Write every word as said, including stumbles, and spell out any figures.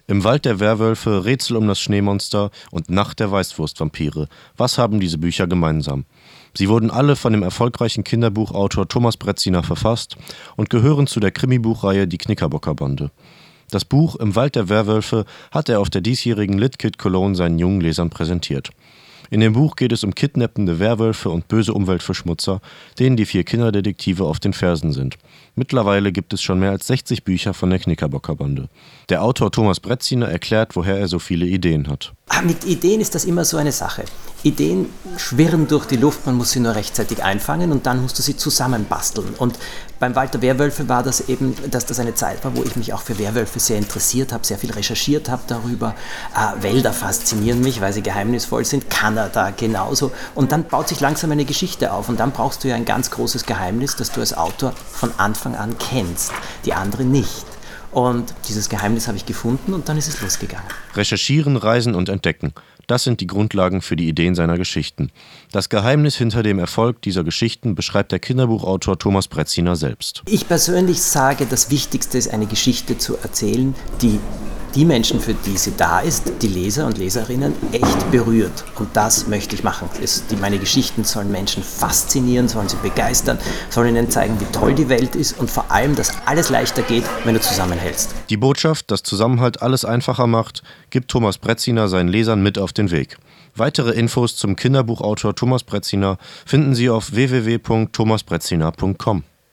Im Wald der Werwölfe, Rätsel um das Schneemonster und Nacht der Weißwurstvampire. Was haben diese Bücher gemeinsam? Sie wurden alle von dem erfolgreichen Kinderbuchautor Thomas Brezina verfasst und gehören zu der Krimibuchreihe Die Knickerbockerbande. Das Buch Im Wald der Werwölfe hat er auf der diesjährigen Lit-Kid Cologne seinen jungen Lesern präsentiert. In dem Buch geht es um kidnappende Werwölfe und böse Umweltverschmutzer, denen die vier Kinderdetektive auf den Fersen sind. Mittlerweile gibt es schon mehr als sechzig Bücher von der Knickerbockerbande. Der Autor Thomas Brezina erklärt, woher er so viele Ideen hat. Mit Ideen ist das immer so eine Sache. Ideen schwirren durch die Luft, man muss sie nur rechtzeitig einfangen und dann musst du sie zusammenbasteln. Und beim Wald der Werwölfe war das eben, dass das eine Zeit war, wo ich mich auch für Werwölfe sehr interessiert habe, sehr viel recherchiert habe darüber. Äh, Wälder faszinieren mich, weil sie geheimnisvoll sind, Kanada genauso. Und dann baut sich langsam eine Geschichte auf und dann brauchst du ja ein ganz großes Geheimnis, das du als Autor von Anfang an kennst, die anderen nicht. Und dieses Geheimnis habe ich gefunden und dann ist es losgegangen. Recherchieren, reisen und entdecken. Das sind die Grundlagen für die Ideen seiner Geschichten. Das Geheimnis hinter dem Erfolg dieser Geschichten beschreibt der Kinderbuchautor Thomas Brezina selbst. Ich persönlich sage, das Wichtigste ist, eine Geschichte zu erzählen, die die Menschen, für die sie da ist, die Leser und Leserinnen, echt berührt. Und das möchte ich machen. Es, die, meine Geschichten sollen Menschen faszinieren, sollen sie begeistern, sollen ihnen zeigen, wie toll die Welt ist und vor allem, dass alles leichter geht, wenn du zusammenhältst. Die Botschaft, dass Zusammenhalt alles einfacher macht, gibt Thomas Brezina seinen Lesern mit auf den Weg. Weitere Infos zum Kinderbuchautor Thomas Brezina finden Sie auf w w w punkt thomas brezina punkt com.